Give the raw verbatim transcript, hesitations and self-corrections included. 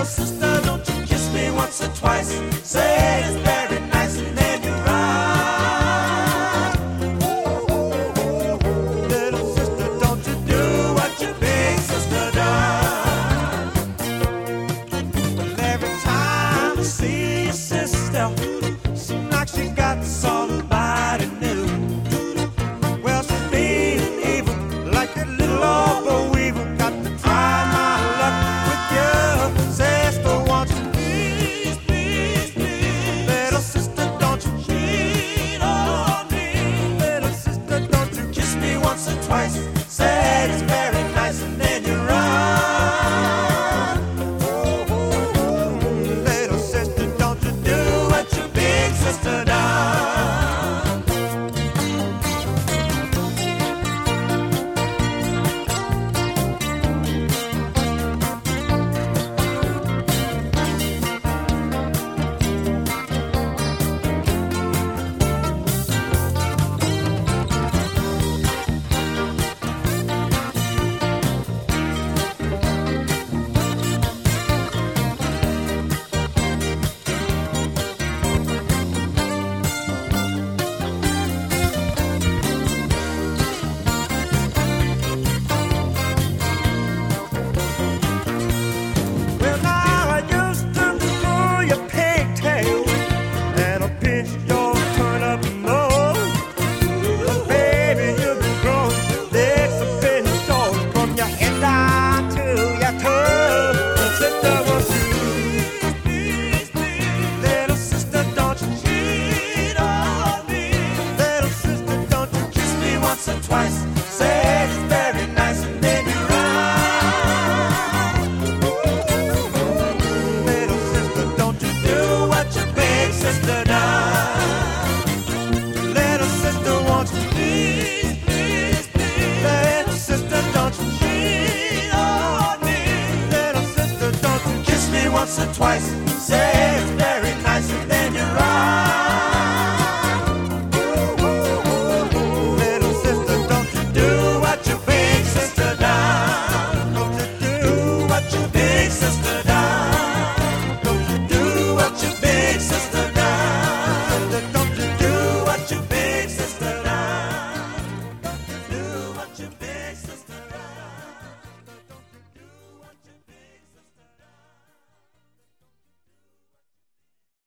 sister, don't you kiss me once or twice. Say it's very nice and then you run. Little sister, don't you do what your big sister done. Well, every time I see your sister, seems like she got somebody new. Well, she's mean and evil, like that little old boy weevil. Got to try my luck with you. Sister, won't you please, please, please? Little sister, don't you cheat on me. Little sister, don't you kiss me once or twice. Say it's very nice and then you run. Little sister, don't you do what your big sister done. Well, now I used to pull your pigtail and I pinched your turn-up nose. But baby, you've been growing legs have been short from your head down to your toes. Sister, won't you please, please, little sister, don't you cheat on me. Little sister, don't you kiss me once or twice. Say it's very nice and then you run. Little sister, don't you do what your big sister done. Little sister, won't you please, please, please? Little sister, don't you cheat on me. Little sister, don't you kiss me once or twice.